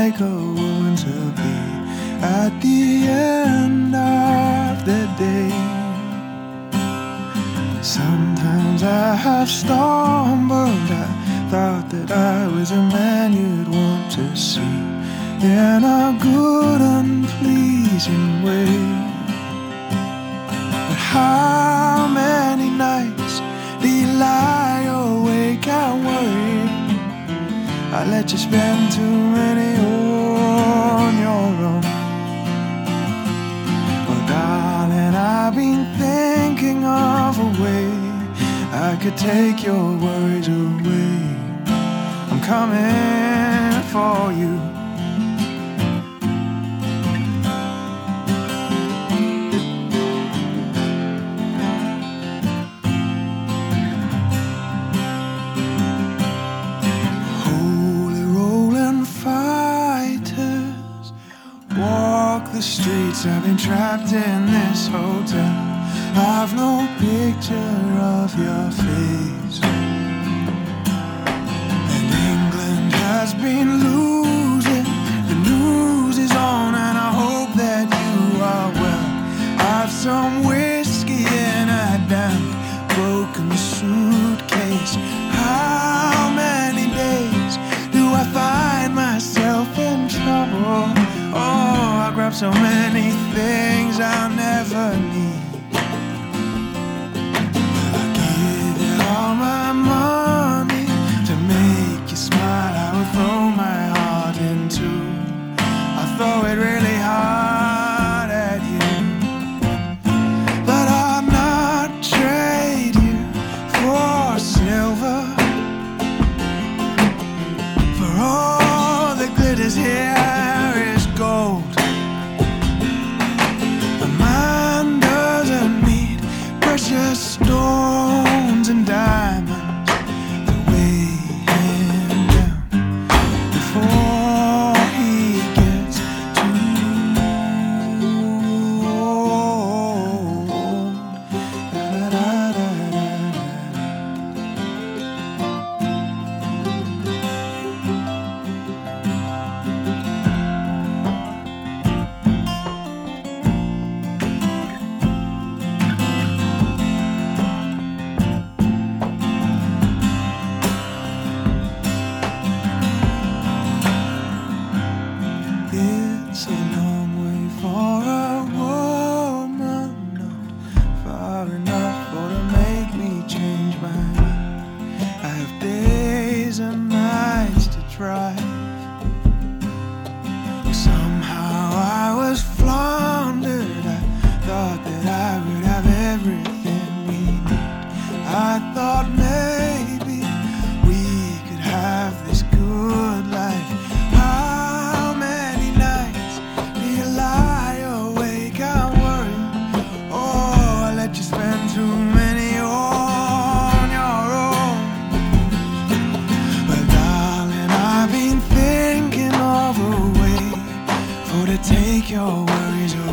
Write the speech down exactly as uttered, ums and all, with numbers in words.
like a woman to be at the end of the day. Sometimes I have stumbled, I thought that I was a man you'd want to see in a good and pleasing way. But how many nights do you lie awake and worry? I let you spend too many on your own. Well, darling, I've been thinking of a way I could take your worries away. I'm coming for you. The streets, I've been trapped in this hotel. I've no picture of your face. And England has been losing. The news is on and I hope that you are well. I've some whiskey in a damp broken suitcase. How many days do I find myself in trouble? Oh, I grab so many things I'll never need. I give you all my money to make you smile. I would throw my heart into. I throw it really hard at you. But I'll not trade you for silver, for all that glitters here is gold. A man doesn't need precious stones and diamonds to weigh him down before he gets too old. Da, da, da, da, da, da. It's a long way for a woman, not far enough for to make me change my mind. I have days and nights to try. Somehow I was floundered. I thought that I would have everything we need. I thought maybe we could have this good life. Too many on your own. But darling, I've been thinking of a way for to take your worries away.